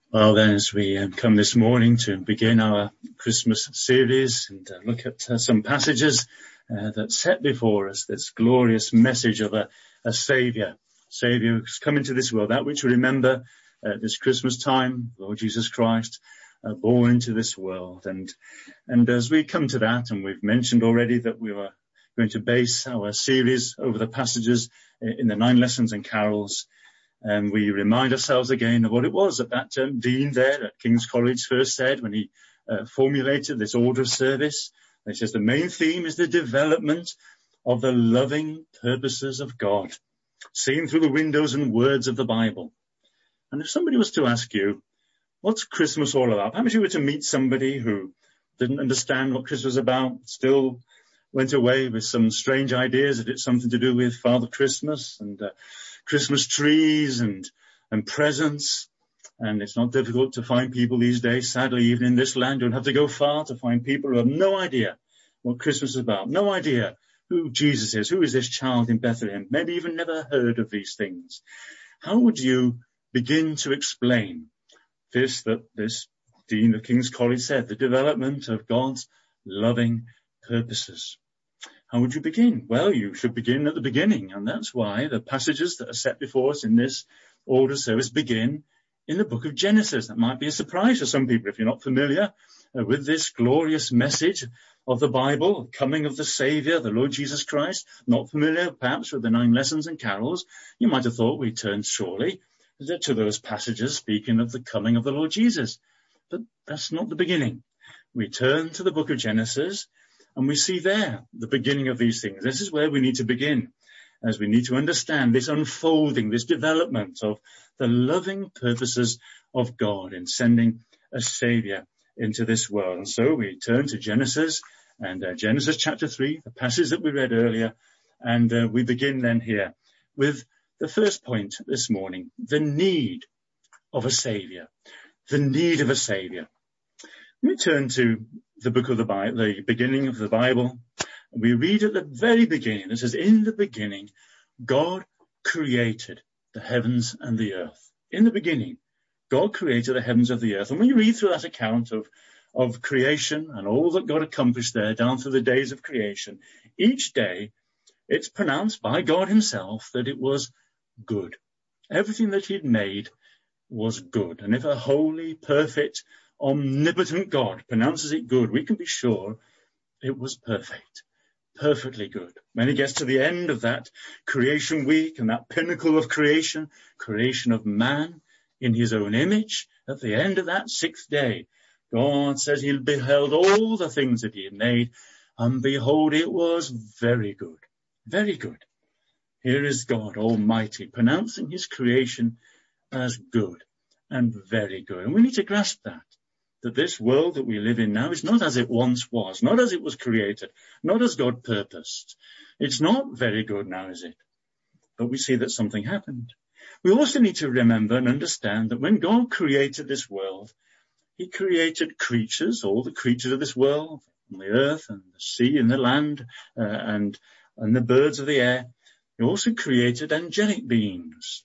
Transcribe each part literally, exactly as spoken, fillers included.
Well then, as we um, come this morning to begin our Christmas series and uh, look at uh, some passages uh, that set before us this glorious message of a, a Saviour, Saviour who's come into this world, that which we remember at this Christmas time, Lord Jesus Christ, uh, born into this world. And, and as we come to that, and we've mentioned already that we were going to base our series over the passages in the nine lessons and carols. And we remind ourselves again of what it was that that um, dean there at King's College first said when he uh, formulated this order of service. He says the main theme is the development of the loving purposes of God, seen through the windows and words of the Bible. And if somebody was to ask you, what's Christmas all about? Perhaps you were to meet somebody who didn't understand what Christmas was about, still went away with some strange ideas that it's something to do with Father Christmas and uh, Christmas trees and, and presents. And it's not difficult to find people these days. Sadly, even in this land, you don't have to go far to find people who have no idea what Christmas is about. No idea who Jesus is. Who is this child in Bethlehem? Maybe even never heard of these things. How would you begin to explain this, that this Dean of King's College said, the development of God's loving purposes? How would you begin? Well, you should begin at the beginning, and that's why the passages that are set before us in this order service begin in the book of Genesis. That might be a surprise to some people if you're not familiar uh, with this glorious message of the Bible, the coming of the Saviour, the Lord Jesus Christ. Not familiar, perhaps, with the nine lessons and carols. You might have thought we turned surely to those passages speaking of the coming of the Lord Jesus. But that's not the beginning. We turn to the book of Genesis, and we see there the beginning of these things. This is where we need to begin, as we need to understand this unfolding, this development of the loving purposes of God in sending a Saviour into this world. And so we turn to Genesis, and uh, Genesis chapter three, the passage that we read earlier, and uh, we begin then here with the first point this morning, the need of a Saviour, the need of a Saviour. Let me turn to the book of the Bible, the beginning of the Bible. We read at the very beginning, it says, in the beginning, God created the heavens and the earth. In the beginning, God created the heavens and the earth. And when you read through that account of, of creation and all that God accomplished there down through the days of creation, each day it's pronounced by God himself that it was good. Everything that he'd made was good. And if a holy, perfect, omnipotent God pronounces it good, we can be sure it was perfect, perfectly good. When he gets to the end of that creation week and that pinnacle of creation, creation of man in his own image, at the end of that sixth day, God says he beheld all the things that he had made, and behold, it was very good, very good. Here is God Almighty pronouncing his creation as good and very good. And we need to grasp that. That this world that we live in now is not as it once was, not as it was created, not as God purposed. It's not very good now, is it? But we see that something happened. We also need to remember and understand that when God created this world, he created creatures, all the creatures of this world, on the earth and the sea and the land uh, and, and the birds of the air. He also created angelic beings,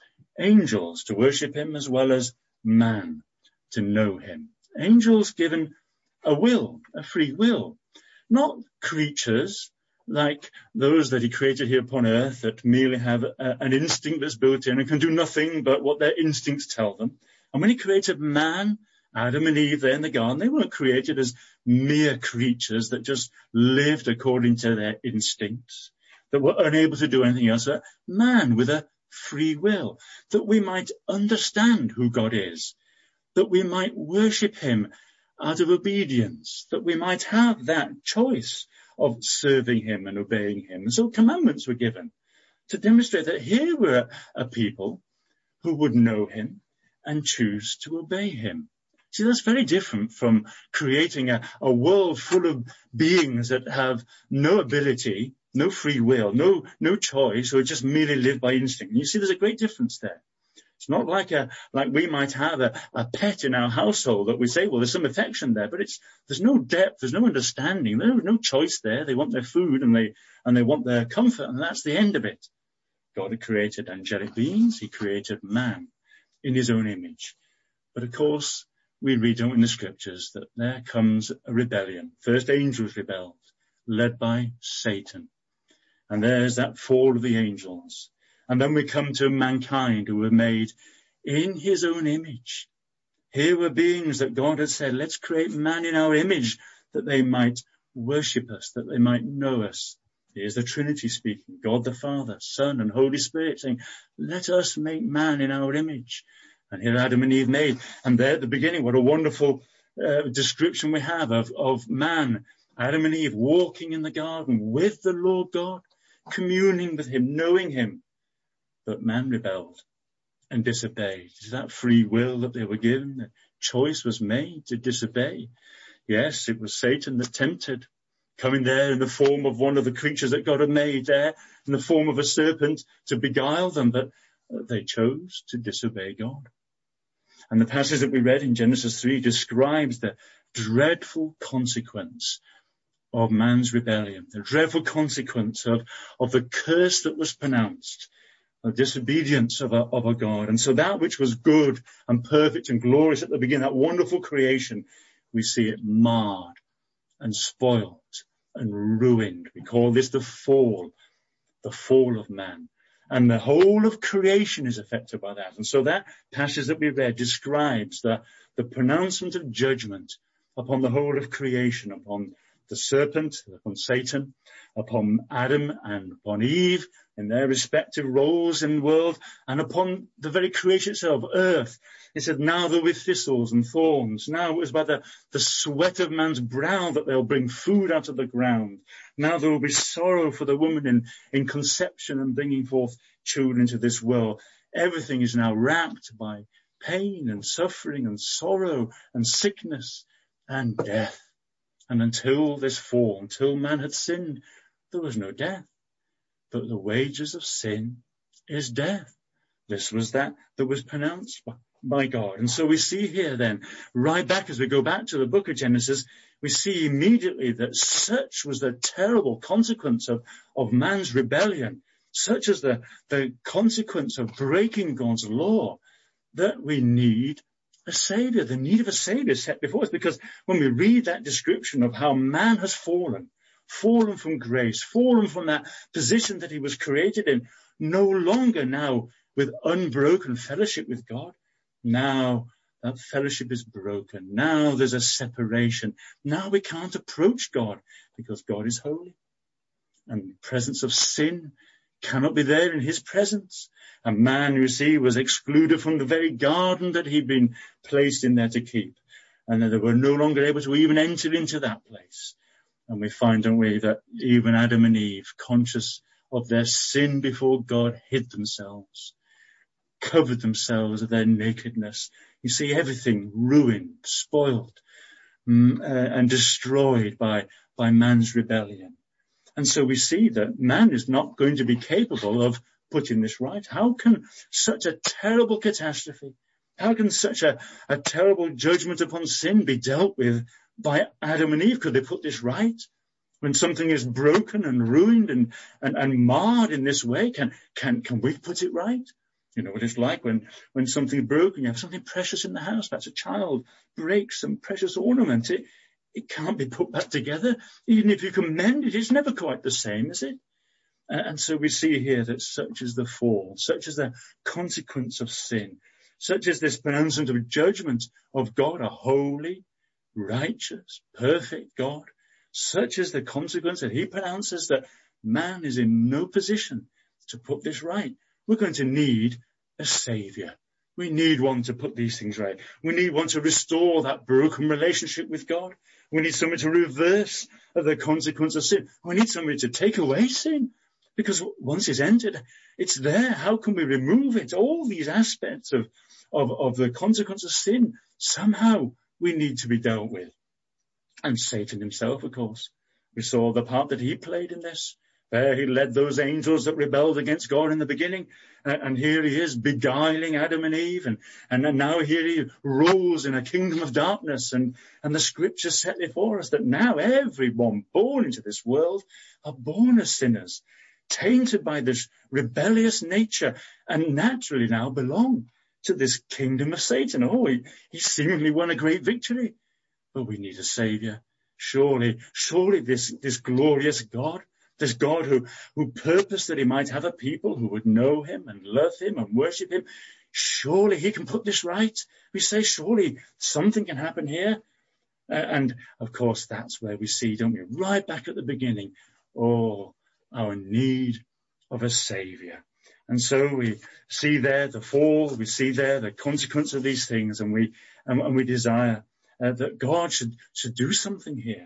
angels to worship him as well as man to know him. Angels given a will, a free will, not creatures like those that he created here upon earth that merely have a, an instinct that's built in and can do nothing but what their instincts tell them. And when he created man, Adam and Eve there in the garden, they weren't created as mere creatures that just lived according to their instincts, that were unable to do anything else. But man with a free will, that we might understand who God is, that we might worship him out of obedience, that we might have that choice of serving him and obeying him. And so commandments were given to demonstrate that here were a people who would know him and choose to obey him. See, that's very different from creating a, a world full of beings that have no ability, no free will, no, no choice, or just merely live by instinct. And you see, there's a great difference there. It's not like a, like we might have a, a pet in our household that we say, well, there's some affection there, but it's, there's no depth, there's no understanding, there's no choice there. They want their food and they, and they want their comfort, and that's the end of it. God had created angelic beings. He created man in his own image. But of course, we read in the scriptures that there comes a rebellion. First angels rebelled, led by Satan. And there's that fall of the angels. And then we come to mankind, who were made in his own image. Here were beings that God had said, let's create man in our image, that they might worship us, that they might know us. Here's the Trinity speaking, God the Father, Son and Holy Spirit saying, let us make man in our image. And here Adam and Eve made. And there at the beginning, what a wonderful uh, description we have of, of man, Adam and Eve walking in the garden with the Lord God, communing with him, knowing him. But man rebelled and disobeyed. Is that free will that they were given? The choice was made to disobey. Yes, it was Satan that tempted, coming there in the form of one of the creatures that God had made there, in the form of a serpent, to beguile them. But they chose to disobey God. And the passage that we read in Genesis three describes the dreadful consequence of man's rebellion, the dreadful consequence of, of the curse that was pronounced, the disobedience of a, of a God. And so that which was good and perfect and glorious at the beginning, that wonderful creation, we see it marred and spoiled and ruined. We call this the fall, the fall of man. And the whole of creation is affected by that. And so that passage that we read describes the, the pronouncement of judgment upon the whole of creation, upon the serpent, upon Satan, upon Adam and upon Eve in their respective roles in the world, and upon the very creation itself, earth. It said, now they're with thistles and thorns. Now it was by the, the sweat of man's brow that they'll bring food out of the ground. Now there will be sorrow for the woman in, in conception and bringing forth children into this world. Everything is now wrapped by pain and suffering and sorrow and sickness and death. And until this fall, until man had sinned, there was no death. But the wages of sin is death. This was that that was pronounced by, by God. And so we see here then, right back as we go back to the book of Genesis, we see immediately that such was the terrible consequence of, of man's rebellion, such as the, the consequence of breaking God's law, that we need a Savior. The need of a Savior is set before us, because when we read that description of how man has fallen, fallen from grace, fallen from that position that he was created in, no longer now with unbroken fellowship with God. Now that fellowship is broken. Now there's a separation. Now we can't approach God because God is holy. And the presence of sin cannot be there in his presence. A man, you see, was excluded from the very garden that he'd been placed in there to keep. And they were no longer able to even enter into that place. And we find, don't we, that even Adam and Eve, conscious of their sin before God, hid themselves, covered themselves of their nakedness. You see, everything ruined, spoiled, mm, uh, and destroyed by, by man's rebellion. And so we see that man is not going to be capable of putting this right. How can such a terrible catastrophe, how can such a, a terrible judgment upon sin be dealt with by Adam and Eve? Could they put this right? When something is broken and ruined and, and, and marred in this way, can, can, can we put it right? You know what it's like when, when something's broken, you have something precious in the house, perhaps a child breaks some precious ornament. It, it can't be put back together. Even if you can mend it, it's never quite the same, is it? And, and so we see here that such is the fall, such is the consequence of sin, such is this pronouncement of judgment of God, a holy, righteous, perfect God. Such is the consequence that he pronounces, that man is in no position to put this right. We're going to need a Savior. We need one to put these things right. We need one to restore that broken relationship with God. We need somebody to reverse the consequence of sin. We need somebody to take away sin, because once it's entered, it's there. How can we remove it? All these aspects of, of, of the consequence of sin, somehow we need to be dealt with. And Satan himself, of course, we saw the part that he played in this. There he led those angels that rebelled against God in the beginning. And, and here he is beguiling Adam and Eve. And, and now here he rules in a kingdom of darkness. And, and the scriptures set before us that now everyone born into this world are born as sinners, tainted by this rebellious nature, and naturally now belong to this kingdom of Satan. Oh, he, he seemingly won a great victory, but we need a savior. Surely, surely this, this glorious God, this God who, who purposed that he might have a people who would know him and love him and worship him, surely he can put this right. We say, surely something can happen here. Uh, and of course, that's where we see, don't we, right back at the beginning, oh, our need of a savior. And so we see there the fall, we see there the consequence of these things, and we, and, and we desire uh, that God should, should do something here.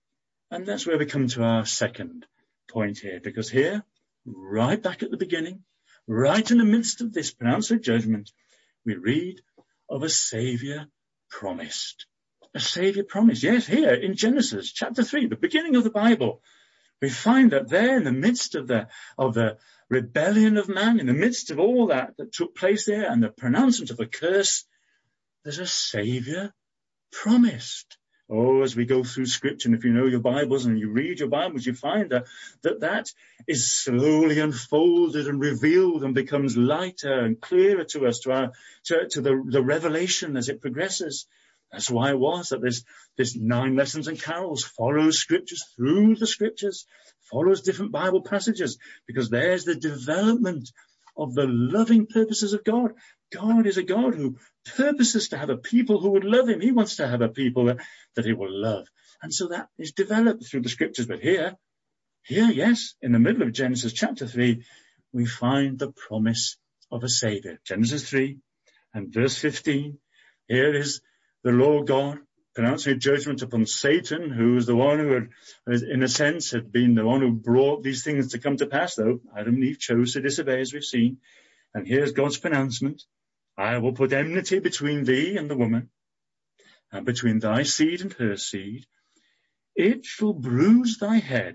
And that's where we come to our second point here, because here, right back at the beginning, right in the midst of this pronouncement of judgment, we read of a savior promised. A savior promised. Yes, here in Genesis chapter three, the beginning of the Bible, we find that there in the midst of the, of the rebellion of man, in the midst of all that that took place there and the pronouncement of the curse, there's a savior promised. Oh, as we go through scripture, and if you know your Bibles and you read your Bibles, you find that that, that is slowly unfolded and revealed and becomes lighter and clearer to us, to our, to, to the, the revelation as it progresses. That's why it was that this, this nine lessons and carols follows scriptures through the scriptures, follows different Bible passages, because there's the development of the loving purposes of God. God is a God who purposes to have a people who would love him. He wants to have a people that, that he will love. And so that is developed through the scriptures. But here, here, yes, in the middle of Genesis chapter three, we find the promise of a savior. Genesis three and verse fifteen. Here is the Lord God pronouncing a judgment upon Satan, who was the one who had, in a sense, had been the one who brought these things to come to pass, though Adam and Eve chose to disobey, as we've seen. And here's God's pronouncement. I will put enmity between thee and the woman, and between thy seed and her seed. It shall bruise thy head,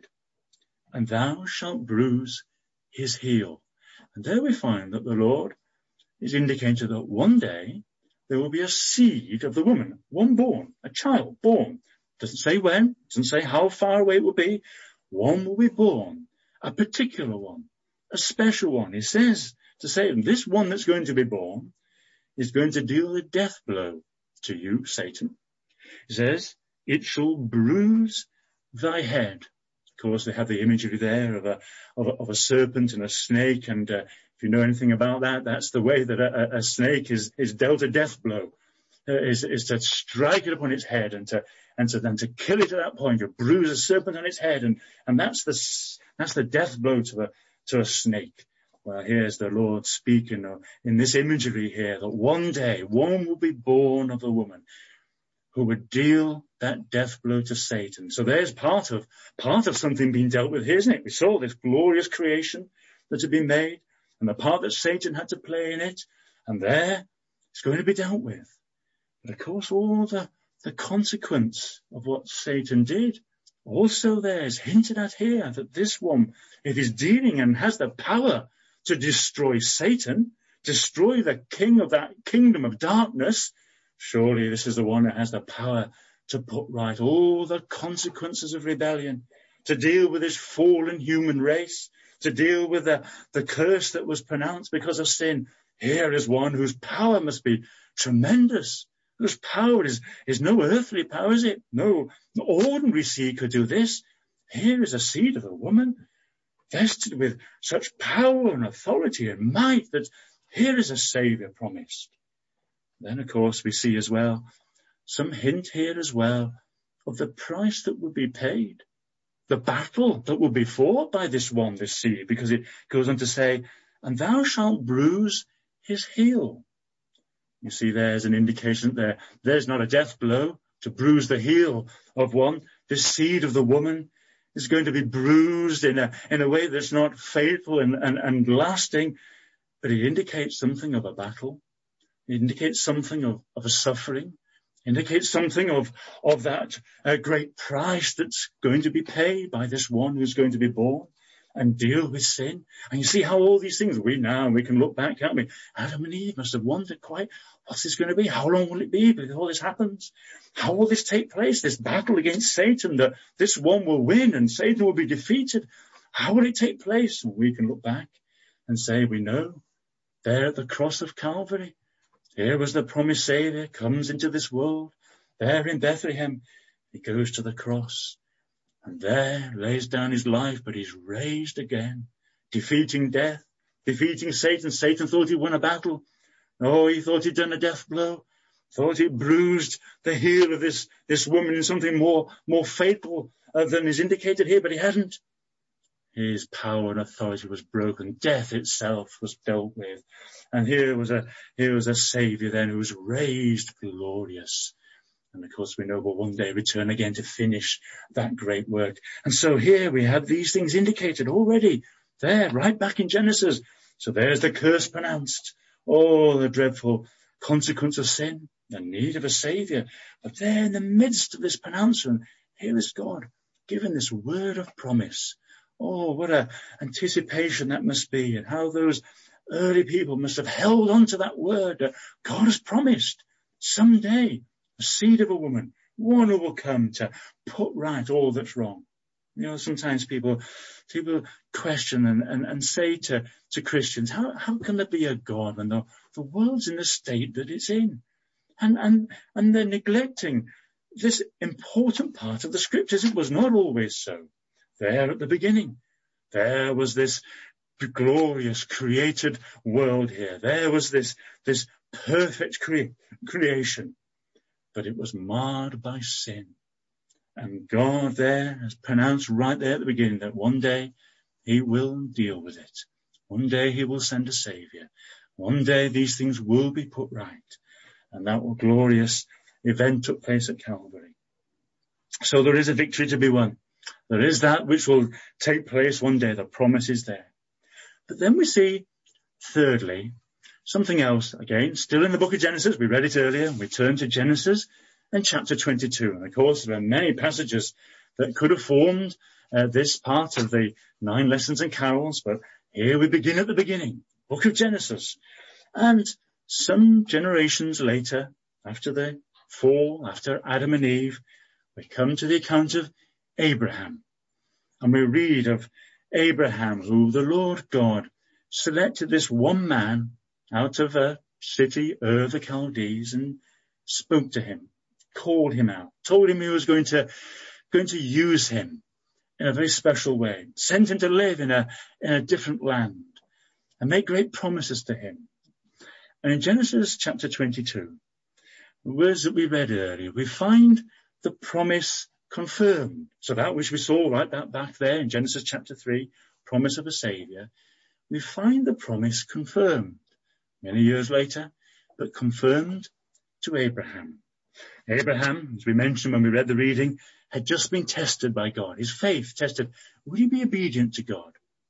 and thou shalt bruise his heel. And there we find that the Lord is indicating that one day there will be a seed of the woman, one born, a child born. Doesn't say when, doesn't say how far away it will be. One will be born, a particular one, a special one. He says to Satan, this one that's going to be born is going to deal a death blow to you, Satan. He says, it shall bruise thy head. Of course, they have the imagery there of a, of a, of a serpent and a snake. And uh, if you know anything about that, that's the way that a, a snake is, is dealt a death blow, uh, is, is to strike it upon its head and to, and to then to kill it at that point. You bruise a serpent on its head. And, and that's the, that's the death blow to a, to a snake. Well, here's the Lord speaking in this imagery here that one day one will be born of a woman who would deal that death blow to Satan. So there's part of, part of something being dealt with here, isn't it? We saw this glorious creation that had been made and the part that Satan had to play in it. And there it's going to be dealt with. But of course, all the, the consequence of what Satan did also there is hinted at here, that this one, it is dealing and has the power to destroy Satan, destroy the king of that kingdom of darkness. Surely this is the one that has the power to put right all the consequences of rebellion, to deal with this fallen human race, to deal with the, the curse that was pronounced because of sin. Here is one whose power must be tremendous, whose power is, is no earthly power, is it? No, no ordinary seed could do this. Here is a seed of a woman, vested with such power and authority and might, that here is a Saviour promised. Then, of course, we see as well some hint here as well of the price that would be paid, the battle that will be fought by this one, this seed, because it goes on to say, and thou shalt bruise his heel. You see, there's an indication there. There's not a death blow to bruise the heel of one. This seed of the woman is going to be bruised in a, in a way that's not fatal and, and, and lasting, but it indicates something of a battle. It indicates something of, of a suffering, indicates something of, of that uh, great price that's going to be paid by this one who's going to be born and deal with sin. And you see how all these things, we now, we can look back, can't we? Adam and Eve must have wondered quite, what's this going to be? How long will it be before all this happens? How will this take place? This battle against Satan, that this one will win and Satan will be defeated. How will it take place? And we can look back and say, we know there at the cross of Calvary, Here was the promised Saviour, comes into this world. There in Bethlehem, he goes to the cross. And there lays down his life, but he's raised again, defeating death, defeating Satan. Satan thought he won a battle. Oh, he thought he'd done a death blow. Thought it bruised the heel of this, this woman in something more, more fatal uh, than is indicated here, but he hadn't. His power and authority was broken. Death itself was dealt with. And here was a, here was a Saviour then who was raised glorious. And of course we know will one day return again to finish that great work. And so here we have these things indicated already there, right back in Genesis. So there's the curse pronounced. Oh, the dreadful consequence of sin, the need of a Saviour. But there in the midst of this pronouncement, here is God given this word of promise. Oh, what a anticipation that must be, and how those early people must have held on to that word that God has promised someday. A seed of a woman, one who will come to put right all that's wrong. You know, sometimes people, people question and, and, and say to, to Christians, how, how can there be a God when the, the world's in the state that it's in? And, and, and they're neglecting this important part of the scriptures. It was not always so. There at the beginning, there was this glorious created world here. There was this, this perfect cre- creation. But it was marred by sin. And God there has pronounced right there at the beginning that one day he will deal with it. One day he will send a Saviour. One day these things will be put right. And that glorious event took place at Calvary. So there is a victory to be won. There is that which will take place one day. The promise is there. But then we see, thirdly, something else, again, still in the book of Genesis. We read it earlier. We turn to Genesis and chapter twenty-two. And of course, there are many passages that could have formed uh, this part of the nine lessons and carols. But here we begin at the beginning, book of Genesis. And some generations later, after the fall, after Adam and Eve, we come to the account of Abraham. And we read of Abraham, who the Lord God selected this one man out of a city, Ur the Chaldees, and spoke to him, called him out, told him he was going to, going to use him in a very special way, sent him to live in a, in a different land and make great promises to him. And in Genesis chapter twenty-two, the words that we read earlier, we find the promise confirmed. So that which we saw right that back there in Genesis chapter three, promise of a Saviour, we find the promise confirmed. Many years later, but confirmed to Abraham. Abraham, as we mentioned when we read the reading, had just been tested by God. His faith tested, would he be obedient to God?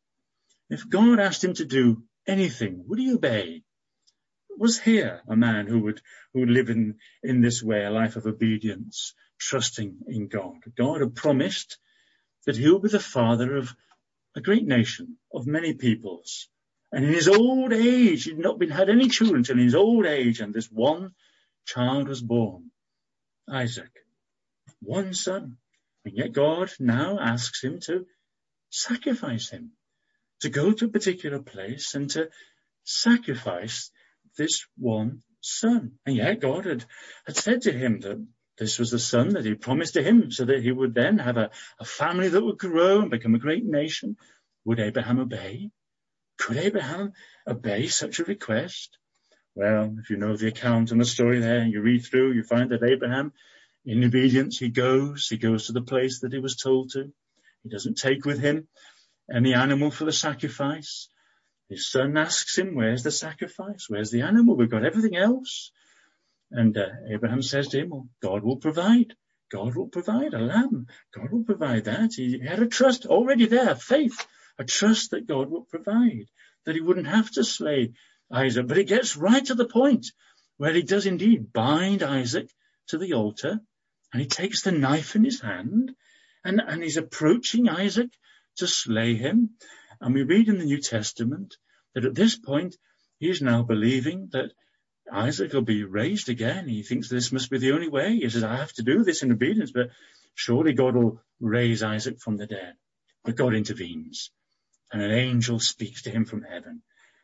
If God asked him to do anything, would he obey? Was here a man who would, who would live in, in this way, a life of obedience, trusting in God? God had promised that he would be the father of a great nation, of many peoples. And in his old age, he'd not been had any children until in his old age, and this one child was born, Isaac, one son. And yet God now asks him to sacrifice him, to go to a particular place and to sacrifice this one son. And yet God had, had said to him that this was the son that he promised to him, so that he would then have a, a family that would grow and become a great nation. Would Abraham obey? Could Abraham obey such a request? Well, if you know the account and the story there, and you read through, you find that Abraham, in obedience, he goes, he goes to the place that he was told to. He doesn't take with him any animal for the sacrifice. His son asks him, where's the sacrifice? Where's the animal? We've got everything else. And uh, Abraham says to him, well, God will provide. God will provide a lamb. God will provide that. He had a trust already there, faith, a trust that God will provide, that he wouldn't have to slay Isaac. But it gets right to the point where he does indeed bind Isaac to the altar, and he takes the knife in his hand, and, and he's approaching Isaac to slay him. And we read in the New Testament that at this point, he is now believing that Isaac will be raised again. He thinks this must be the only way. He says, I have to do this in obedience, but surely God will raise Isaac from the dead. But God intervenes, and an angel speaks to him from heaven.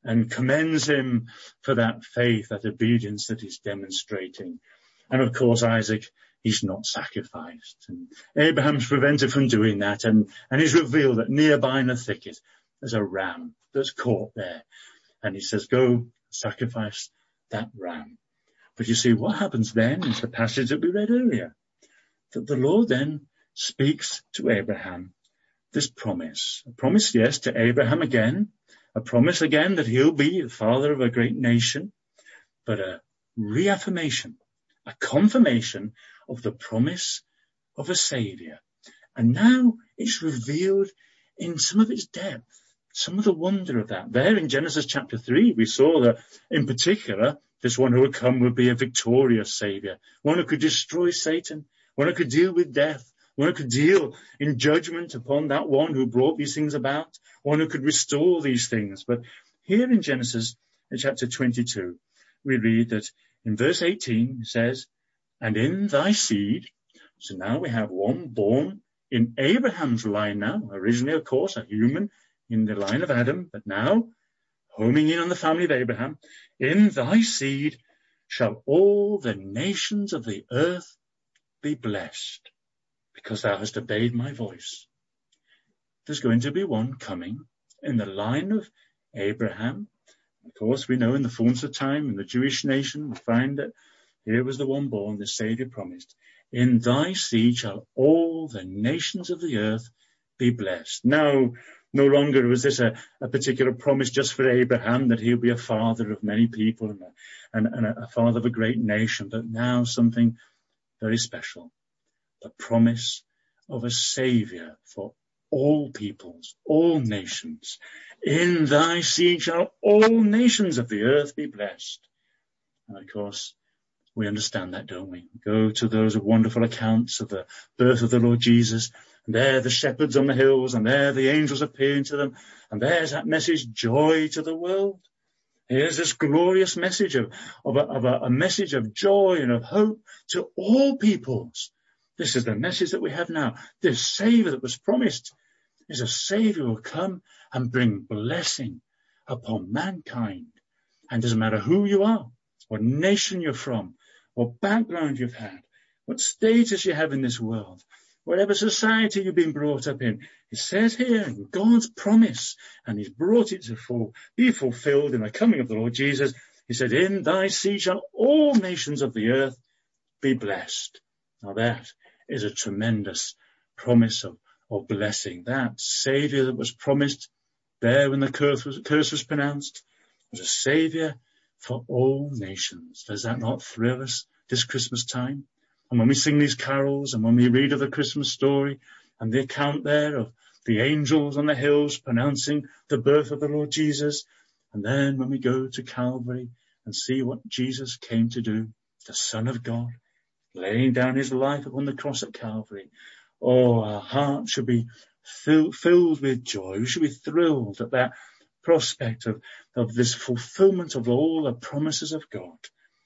and commends him for that faith, that obedience that he's demonstrating. And of course, Isaac, he's not sacrificed. And Abraham's prevented from doing that. And, and he's revealed that nearby in a thicket, there's a ram that's caught there. And he says, go sacrifice that ram. But you see, what happens then is the passage that we read earlier, that the Lord then speaks to Abraham this promise. A promise, yes, to Abraham again, a promise again that he'll be the father of a great nation, but a reaffirmation, a confirmation of the promise of a Saviour. And now it's revealed in some of its depth, some of the wonder of that. There in Genesis chapter three, we saw that in particular, this one who would come would be a victorious Saviour, one who could destroy Satan, one who could deal with death, one who could deal in judgment upon that one who brought these things about, one who could restore these things. But here in Genesis in chapter twenty-two, we read that in verse eighteen it says, and in thy seed, so now we have one born in Abraham's line now, originally of course a human in the line of Adam, but now homing in on the family of Abraham, in thy seed shall all the nations of the earth be blessed, because thou hast obeyed my voice. There's going to be one coming in the line of Abraham. Of course, we know in the fullness of time, in the Jewish nation, we find that here was the one born, the Saviour promised. In thy seed shall all the nations of the earth be blessed. Now, no longer was this a, a particular promise just for Abraham, that he'll be a father of many people and, a, and, and a, a father of a great nation, but now something very special. The promise of a Saviour for all peoples, all nations. In thy seed shall all nations of the earth be blessed. And of course, we understand that, don't we? Go to those wonderful accounts of the birth of the Lord Jesus. And there the shepherds on the hills, and there the angels appearing to them. And there's that message, joy to the world. Here's this glorious message of, of, a, of a, a message of joy and of hope to all peoples. This is the message that we have now. This Saviour that was promised is a Saviour who will come and bring blessing upon mankind. And it doesn't matter who you are, what nation you're from, what background you've had, what status you have in this world, whatever society you've been brought up in. It says here in God's promise, and he's brought it to full, be fulfilled in the coming of the Lord Jesus. He said, in thy seed shall all nations of the earth be blessed. Now that is a tremendous promise of, of blessing. That Saviour that was promised there when the curse was, curse was pronounced was a Saviour for all nations. Does that not thrill us this Christmas time? And when we sing these carols and when we read of the Christmas story and the account there of the angels on the hills pronouncing the birth of the Lord Jesus, and then when we go to Calvary and see what Jesus came to do, the Son of God, laying down his life upon the cross at Calvary, oh, our hearts should be fill, filled with joy. We should be thrilled at that prospect of, of this fulfillment of all the promises of God.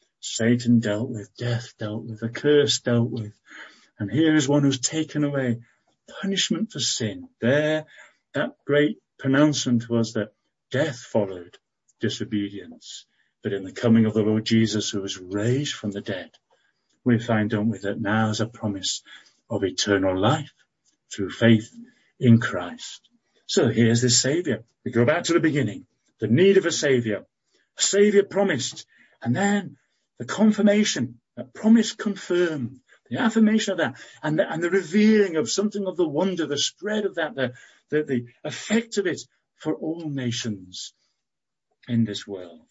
Satan dealt with, death dealt with, the curse dealt with. And here is one who's taken away punishment for sin. There, that great pronouncement was that death followed disobedience. But in the coming of the Lord Jesus, who was raised from the dead, we find, don't we, that now is a promise of eternal life through faith in Christ. So here's this Saviour. We go back to the beginning, the need of a Saviour, a Saviour promised, and then the confirmation, that promise confirmed, the affirmation of that, and the, and the revealing of something of the wonder, the spread of that, the, the, the effect of it for all nations in this world.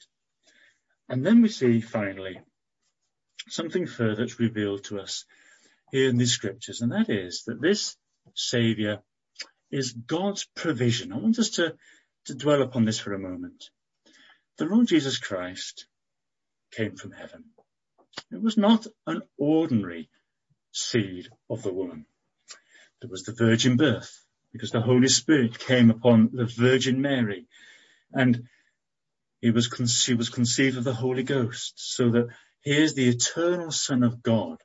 And then we see, finally, something further that's revealed to us here in these scriptures, and that is that this Saviour is God's provision. I want us to, to dwell upon this for a moment. The Lord Jesus Christ came from heaven. It was not an ordinary seed of the woman. There was the virgin birth, because the Holy Spirit came upon the Virgin Mary, and he was con- she was conceived of the Holy Ghost, so that here's the eternal Son of God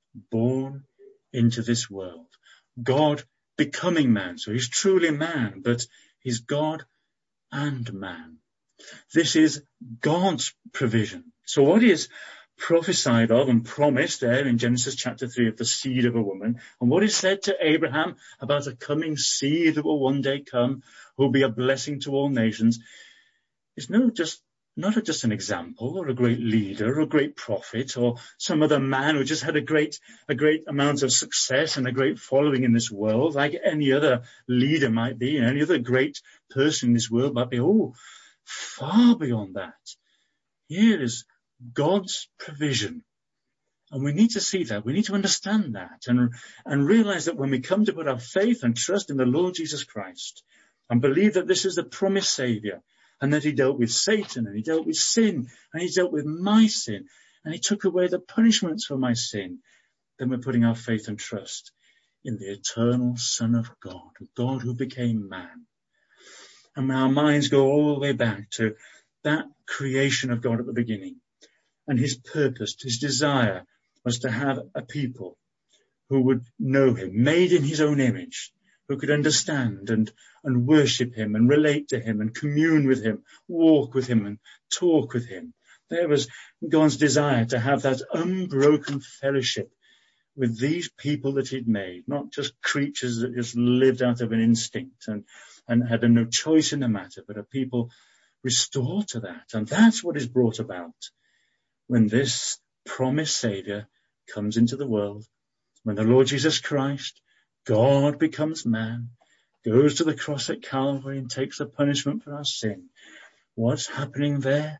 born into this world. God becoming man. So he's truly man, but he's God and man. This is God's provision. So what is prophesied of and promised there in Genesis chapter three of the seed of a woman, and what is said to Abraham about a coming seed that will one day come, who will be a blessing to all nations, is no just not a, just an example or a great leader or a great prophet or some other man who just had a great a great amount of success and a great following in this world, like any other leader might be, and any other great person in this world might be. Oh, far beyond that. Here is God's provision. And we need to see that. We need to understand that and, and realize that when we come to put our faith and trust in the Lord Jesus Christ and believe that this is the promised Savior and that he dealt with Satan and he dealt with sin and he dealt with my sin and he took away the punishments for my sin, then we're putting our faith and trust in the eternal Son of God, God who became man. And our minds go all the way back to that creation of God at the beginning. And his purpose, his desire was to have a people who would know him, made in his own image, who could understand and, and worship him and relate to him and commune with him, walk with him and talk with him. There was God's desire to have that unbroken fellowship with these people that he'd made, not just creatures that just lived out of an instinct and, and had no choice in the matter, but a people restored to that. And that's what is brought about when this promised Savior comes into the world, when the Lord Jesus Christ, God becomes man, goes to the cross at Calvary and takes the punishment for our sin. What's happening there?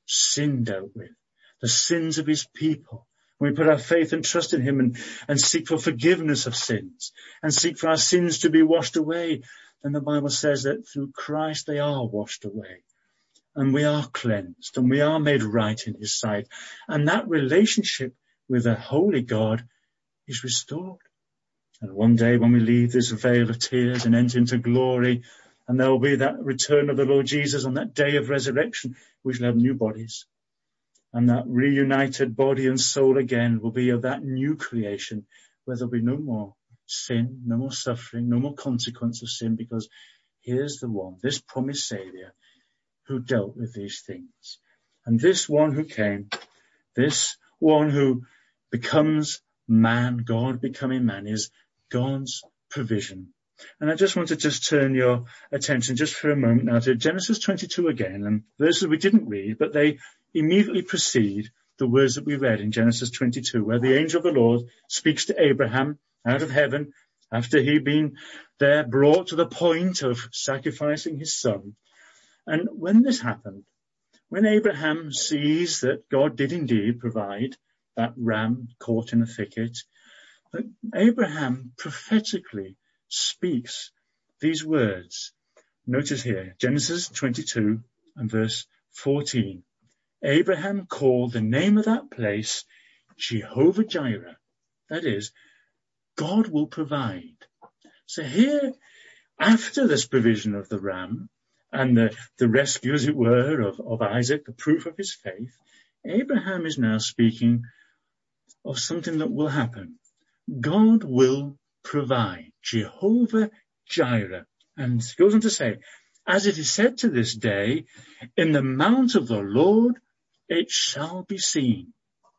Sin dealt with, the sins of his people. When we put our faith and trust in him and, and seek for forgiveness of sins and seek for our sins to be washed away, then the Bible says that through Christ they are washed away. And we are cleansed and we are made right in his sight. And that relationship with a holy God is restored. And one day when we leave this veil of tears and enter into glory, and there will be that return of the Lord Jesus on that day of resurrection, we shall have new bodies. And that reunited body and soul again will be of that new creation where there'll be no more sin, no more suffering, no more consequence of sin, because here's the one, this promised Savior, who dealt with these things. And this one who came, this one who becomes man, God becoming man, is God's provision. And I just want to just turn your attention just for a moment now to Genesis twenty-two again, and verses we didn't read, but they immediately precede the words that we read in Genesis twenty-two, where the angel of the Lord speaks to Abraham out of heaven after he'd been there brought to the point of sacrificing his son. And when this happened, when Abraham sees that God did indeed provide that ram caught in a thicket, that Abraham prophetically speaks these words. Notice here, Genesis twenty-two and verse fourteen. Abraham called the name of that place Jehovah Jireh. That is, God will provide. So here, after this provision of the ram, and the, the rescue, as it were, of, of Isaac, the proof of his faith, Abraham is now speaking of something that will happen. God will provide. Jehovah Jireh. And he goes on to say, as it is said to this day, in the mount of the Lord it shall be seen.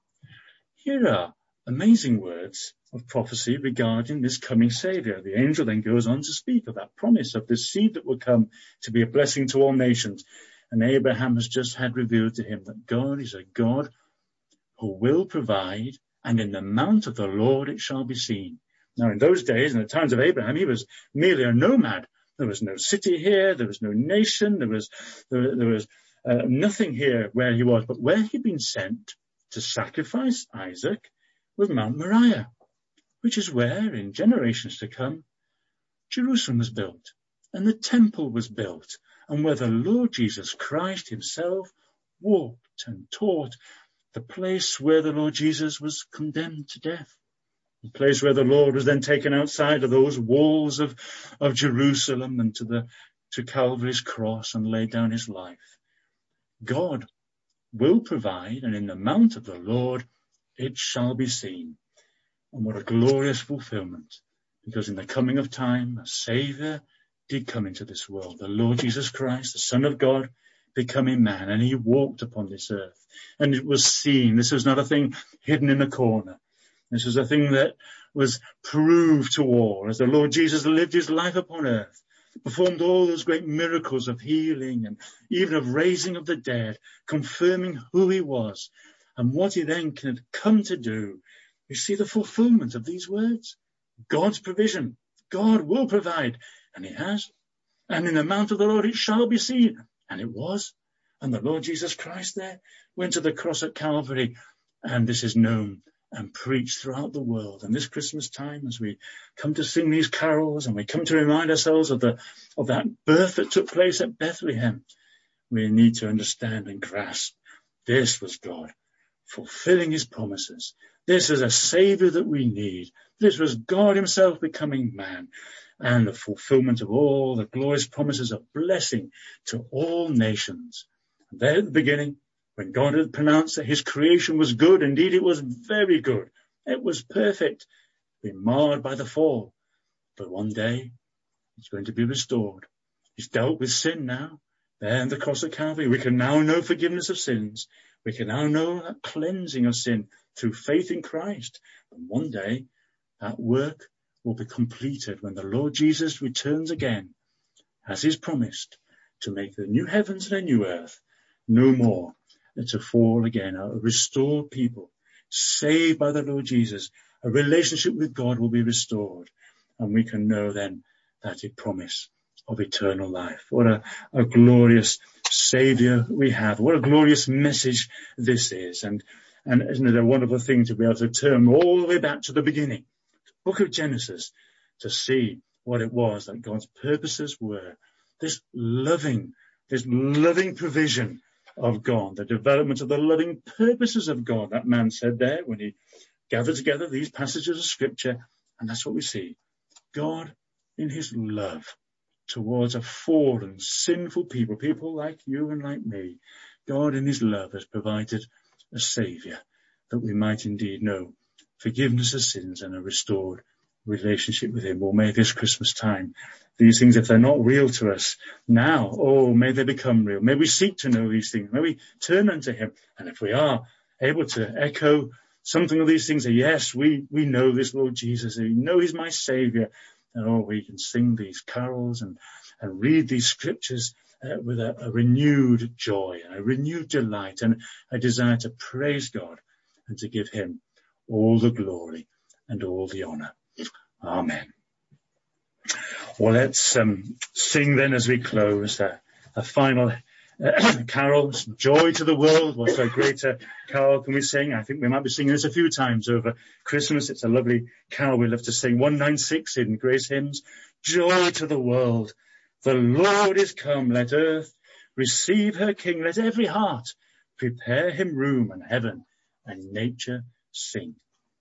Here are amazing words of prophecy regarding this coming Savior. The angel then goes on to speak of that promise of the seed that will come to be a blessing to all nations. And Abraham has just had revealed to him that God is a God who will provide, and in the mount of the Lord it shall be seen. Now, in those days, in the times of Abraham, he was merely a nomad. There was no city here. There was no nation. There was, there, there was uh, nothing here where he was. But where he'd been sent to sacrifice Isaac was Mount Moriah, which is where, in generations to come, Jerusalem was built and the temple was built, and where the Lord Jesus Christ himself walked and taught, the place where the Lord Jesus was condemned to death, the place where the Lord was then taken outside of those walls of, of Jerusalem and to the to Calvary's cross and laid down his life. God will provide, and in the mount of the Lord it shall be seen. And what a glorious fulfillment, because in the coming of time, a Saviour did come into this world. The Lord Jesus Christ, the Son of God, becoming man, and he walked upon this earth, and it was seen. This was not a thing hidden in a corner. This was a thing that was proved to all as the Lord Jesus lived his life upon earth, performed all those great miracles of healing and even of raising of the dead, confirming who he was and what he then could come to do. You see the fulfillment of these words. God's provision. God will provide, and he has. And in the mount of the Lord it shall be seen. And it was. And the Lord Jesus Christ there went to the cross at Calvary, and this is known and preached throughout the world. And this Christmas time, as we come to sing these carols and we come to remind ourselves of the of that birth that took place at Bethlehem, we need to understand and grasp this was God fulfilling his promises. This is a Savior that we need. This was God himself becoming man, and the fulfillment of all the glorious promises of blessing to all nations. And there at the beginning, when God had pronounced that his creation was good, indeed it was very good. It was perfect, been marred by the fall. But one day, it's going to be restored. He's dealt with sin now. There on the cross of Calvary, we can now know forgiveness of sins. We can now know that cleansing of sin through faith in Christ. And one day, that work will be completed when the Lord Jesus returns again, as he's promised, to make the new heavens and a new earth no more, and to fall again, a restored people, saved by the Lord Jesus. A relationship with God will be restored, and we can know then that promise of eternal life. What a, a glorious Saviour we have. What a glorious message this is. And, and isn't it a wonderful thing to be able to turn all the way back to the beginning, book of Genesis, to see what it was that God's purposes were. This loving, this loving provision of God, the development of the loving purposes of God, that man said there when he gathered together these passages of Scripture. And that's what we see. God in his love towards a fallen, sinful people, people like you and like me. God in his love has provided a Saviour that we might indeed know forgiveness of sins and a restored relationship with him. Well, may this Christmas time, these things, if they're not real to us now, oh, may they become real. May we seek to know these things. May we turn unto him. And if we are able to echo something of these things, that yes, we, we know this Lord Jesus, we know he's my Saviour, and oh, we can sing these carols and, and read these scriptures uh, with a, a renewed joy and a renewed delight and a desire to praise God and to give him all the glory and all the honour. Amen. Well, let's um, sing then as we close uh, a final uh, carol, Joy to the World. What a greater carol can we sing? I think we might be singing this a few times over Christmas. It's a lovely carol we love to sing. one ninety-six in Grace Hymns. Joy to the world. The Lord is come. Let earth receive her King. Let every heart prepare him room, and heaven and nature sing.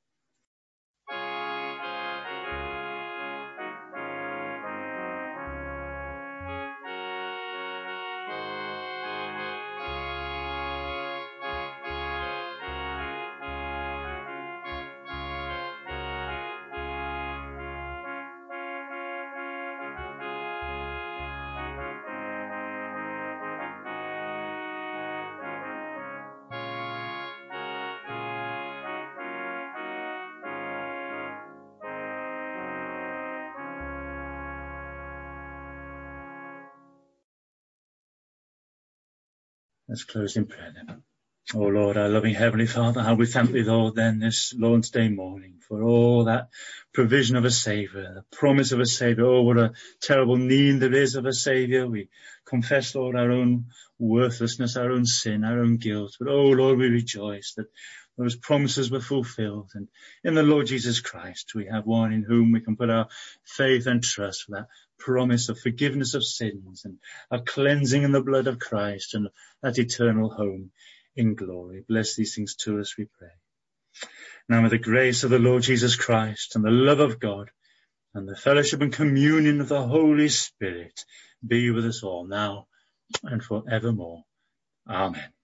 Let's close in prayer then. Oh Lord, our loving Heavenly Father, how we thank thee, Lord, then this Lord's Day morning for all that provision of a Saviour, the promise of a Saviour. Oh, what a terrible need there is of a Saviour. We confess, Lord, our own worthlessness, our own sin, our own guilt. But oh Lord, we rejoice that those promises were fulfilled. And in the Lord Jesus Christ, we have one in whom we can put our faith and trust for that promise of forgiveness of sins and a cleansing in the blood of Christ and that eternal home in glory. Bless these things to us, we pray. Now may the grace of the Lord Jesus Christ and the love of God and the fellowship and communion of the Holy Spirit be with us all now and forevermore. Amen.